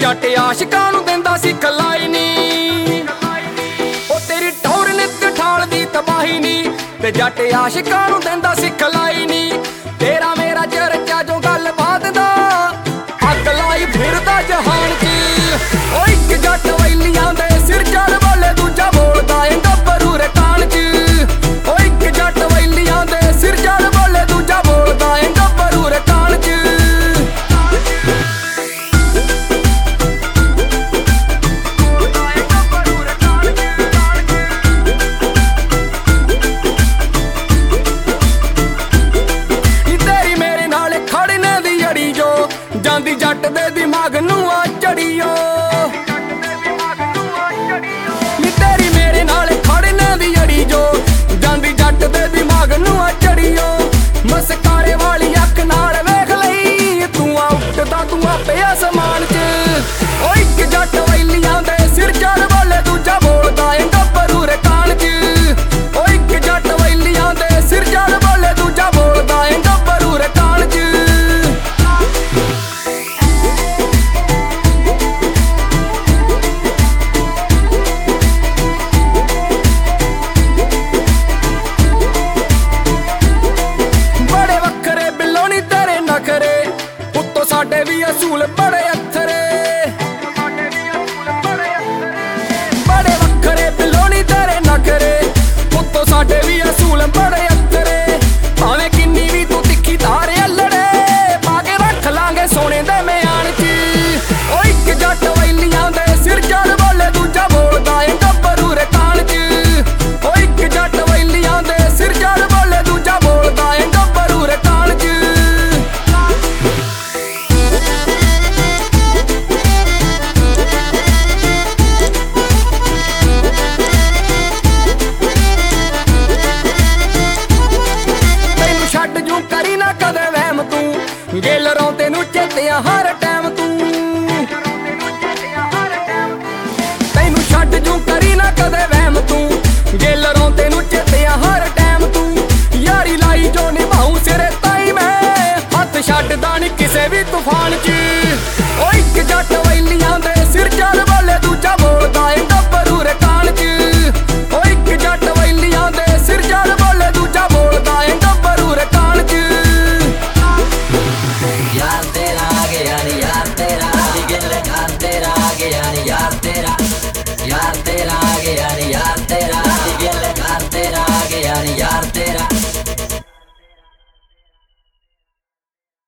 जट आशिकां नूं दिंदा सी खलाई नी, ओ तेरी टौर नित ठाल दी तबाही नी, ते जट आशिकां नूं दिंदा सी खलाई नी। तेरा मेरा चर्चा जो गल बात दा अग लाई फिरदा जहान च। ओ इक जट वैलियां दे सिर चढ़ बोले दूजा बोलदा ए गब्बरू रे कान च। ओ इक जट वैलियां दे सिर चढ़ बोले दूजा बोलदा ए गब्बरू रे कान च। ਜਾਂਦੀ ਜੱਟ ਦੇ ਦਿਮਾਗ ਨੂੰ ਆ ਚੜੀਓ, ਨੀ ਤੇਰੀ ਮੇਰੇ ਨਾਲ ਖੜਨੇ ਦੀ ਅੜੀ ਜੋ, ਜਾਂਦੀ ਜੱਟ ਦੇ ਦਿਮਾਗ ਨੂੰ ਆ ਚੜੀਓ। ਮਸਕਾਰੇ ਵਾਲੀ ਅੱਖ ਨਾਲ ਵੇਖ ਲਈ ਤੂੰ ਆ ਉੱਠਦਾ ਤੂੰ ਆਪੇ ਅਸਮਾਨ 'ਚ। ਓ ਇੱਕ ਜੱਟ ਵੈਲੀਆਂ ਦੇ ਸਿਰ ਚੜ ਬੋਲੇ ਦੂਜਾ ਬੋਲਦਾ ਏ ਗੱਭਰੂ ਰੇ ਕਾਨ 'ਚ। ਓ ਇੱਕ ਜੱਟ ਵੈਲੀਆਂ ਦੇ ਸਿਰ ਚੜ ਬੋਲੇ ਦੂਜਾ ਬੋਲਦਾ ਏ ਗੱਭਰੂ ਰੇ ਕਾਨ 'ਚ। ਸਾਡੇ ਵੀ ਅਸੂਲ ਬੜੇ ਅਥਰੇ, ਬੜੇ ਵੱਖਰੇ ਬਿਲੋਣੀ ਤੇਰੇ ਨਖਰੇ, ਉੱਤੋਂ ਸਾਡੇ ਵੀ ਅਸੂਲ ਬੜੇ ਅਥਰੇ। ਭਾਵੇਂ ਕਿੰਨੀ ਵੀ ਤੂੰ ਤਿੱਖੀ ਧਾਰ ਅਲੜੇ, ਪਾ ਕੇ ਰੱਖ ਲਾਂਗੇ ਸੋਨੇ ਦੇ ਮਿਆਨ 'ਚ। ਓ ਇੱਕ ਜੱਟ ਵੈਲੀਆਂ ਦੇ ਸਿਰ ਚੜ ਬੋਲੇ ਦੂਜਾ ਬੋਲਦਾ ਏ ਗੱਭਰੂ ਰੇ ਕਾਨ 'ਚ। ਓ ਇੱਕ ਜੱਟ ਵੈਲੀਆਂ ਦੇ ਸਿਰ ਚੜ ਬੋਲੇ ਦੂਜਾ ਬੋਲਦਾ ਏ ਗੱਭਰੂ ਰੇ ਕਾਨ 'ਚ। ਕਰੀ ਨਾ ਕਦੇ ਵਹਿਮ ਤੂੰ ਗੇਲਰੋਂ ਤੈਨੂੰ ਚੇਤਿਆਂ ਹਰ ਟਾਈਮ ਤੂੰ, ਤੈਨੂੰ ਛੱਡ ਜੂ ਕਰੀ ਨਾ ਕਦੇ ਵਹਿਮ ਤੂੰ ਗੇਲਰੋਂ ਤੈਨੂੰ ਚੇਤਿਆਂ ਹਰ ਟਾਈਮ ਤੂੰ। ਯਾਰੀ ਲਾਈ ਜੋ ਨਿਭਾਉ ਸਿਰੇ ਤਾਈ ਮੈਂ ਹੱਥ ਛੱਡਦਾ ਨੀ ਕਿਸੇ ਵੀ ਤੂਫਾਨ 'ਚ। ਓ ਇੱਕ ਜੱਟ ਵੈਲੀਆਂ ਦੇ